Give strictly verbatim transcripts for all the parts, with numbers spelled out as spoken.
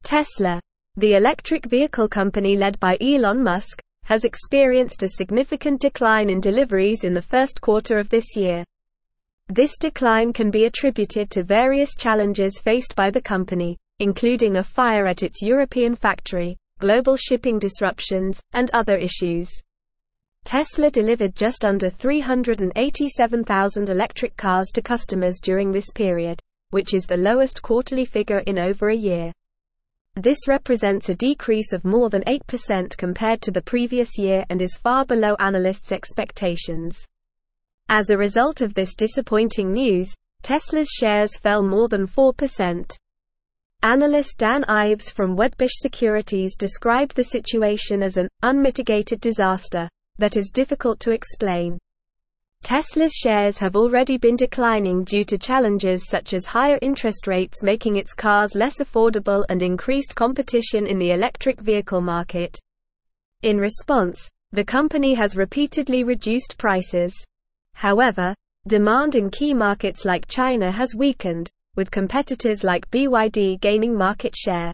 Tesla, the electric vehicle company led by Elon Musk, has experienced a significant decline in deliveries in the first quarter of this year. This decline can be attributed to various challenges faced by the company, including a fire at its European factory, global shipping disruptions, and other issues. Tesla delivered just under three hundred eighty-seven thousand electric cars to customers during this period, which is the lowest quarterly figure in over a year. This represents a decrease of more than eight percent compared to the previous year and is far below analysts' expectations. As a result of this disappointing news, Tesla's shares fell more than four percent. Analyst Dan Ives from Wedbush Securities described the situation as an unmitigated disaster that is difficult to explain. Tesla's shares have already been declining due to challenges such as higher interest rates making its cars less affordable and increased competition in the electric vehicle market. In response, the company has repeatedly reduced prices. However, demand in key markets like China has weakened, with competitors like B Y D gaining market share.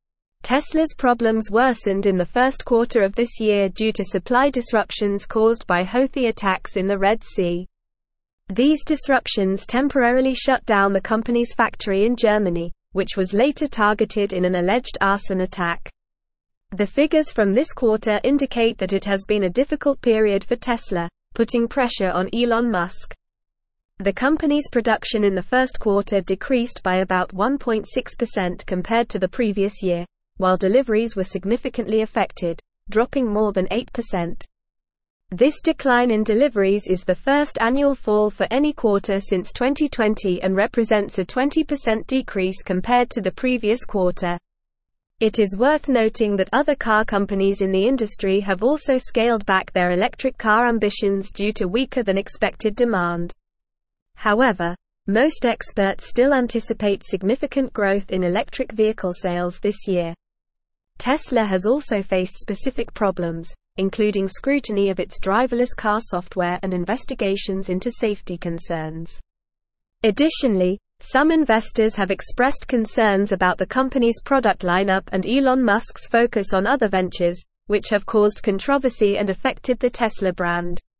Tesla's problems worsened in the first quarter of this year due to supply disruptions caused by Houthi attacks in the Red Sea. These disruptions temporarily shut down the company's factory in Germany, which was later targeted in an alleged arson attack. The figures from this quarter indicate that it has been a difficult period for Tesla, putting pressure on Elon Musk. The company's production in the first quarter decreased by about one point six percent compared to the previous year, while deliveries were significantly affected, dropping more than eight percent. This decline in deliveries is the first annual fall for any quarter since twenty twenty and represents a twenty percent decrease compared to the previous quarter. It is worth noting that other car companies in the industry have also scaled back their electric car ambitions due to weaker than expected demand. However, most experts still anticipate significant growth in electric vehicle sales this year. Tesla has also faced specific problems, including scrutiny of its driverless car software and investigations into safety concerns. Additionally, some investors have expressed concerns about the company's product lineup and Elon Musk's focus on other ventures, which have caused controversy and affected the Tesla brand.